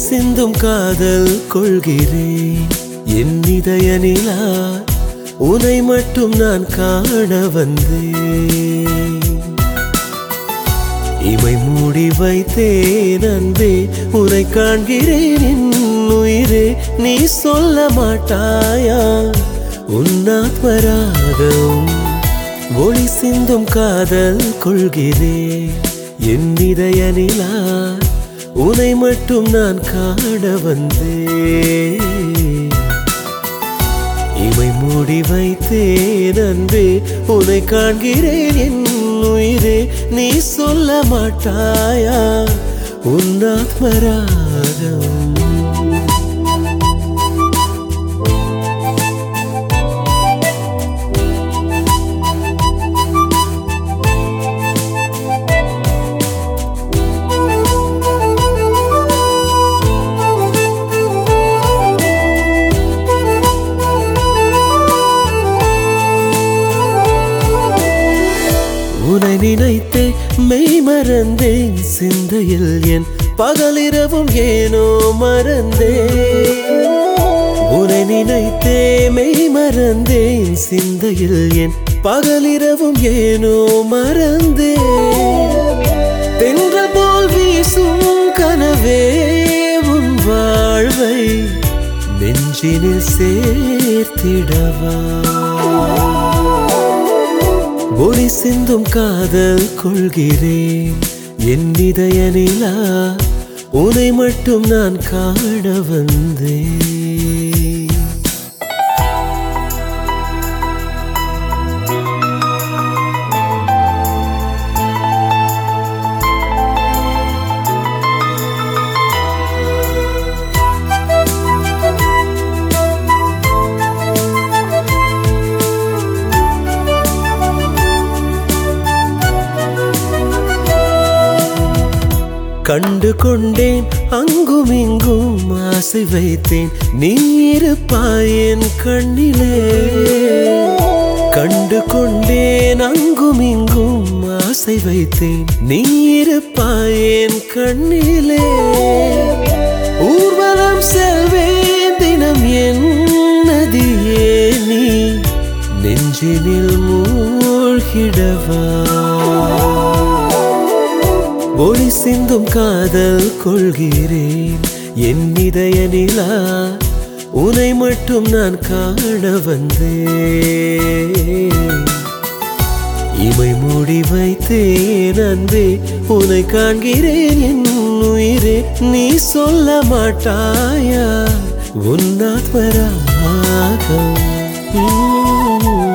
சிந்தும் காதல் கொள்கிறேன் என் இதய நிலா உனை மட்டும் நான் காண வந்தேன் இமை மூடி வைத்தேன் அன்பே உனை காண்கிறேன் என் உயிரே நீ சொல்ல மாட்டாயா உன் ஆத்மராகம் ஒளி சிந்தும் காதல் கொள்கிறேன் என் இதய நிலா உனை மட்டும் நான் காண வந்தேன் இமை மூடி வைத்தேன் அன்பே உனை காண்கிறேன் என் உயிரே நீ சொல்ல மாட்டாயா உன் ஆத்மராகம் உனை நினைத்தே மெய் மறந்தேன் சிந்தையில் என் பகலிரவும் ஏனோ மறந்தேன் உனை நினைத்தே மெய் மறந்தேன் சிந்தையில் என் பகலிரவும் ஏனோ மறந்தேன் தென்றல் போல் வீசும் கனவே உன் வாழ்வை நெஞ்சினில் சேர்த்திடவா ஒளி சிந்தும் காதல் கொள்கிறேன் என் இதய நிலா உனை மட்டும் நான் காண வந்தேன் கண்டு கொண்டேன் அங்கும் இங்கும் ஆசை வைத்தேன் நீ இருப்பாய் என் கண்ணிலே கண்டு கொண்டேன் அங்கும் இங்கும் ஆசை வைத்தேன் நீ இருப்பாய் என் கண்ணிலே ஊர்வலம் செல்வேன் தினம் என் நதியே நீ நெஞ்சினில் மூழ்கிடவா ஒளி சிந்தும் காதல் கொள்கிறேன் என் இதய நிலா உனை மட்டும் நான் காண வந்தேன் இமை மூடி வைத்தேன் அன்பே உனை காண்கிறேன் என் உயிரே நீ சொல்ல மாட்டாயா உன் ஆத்மராகம்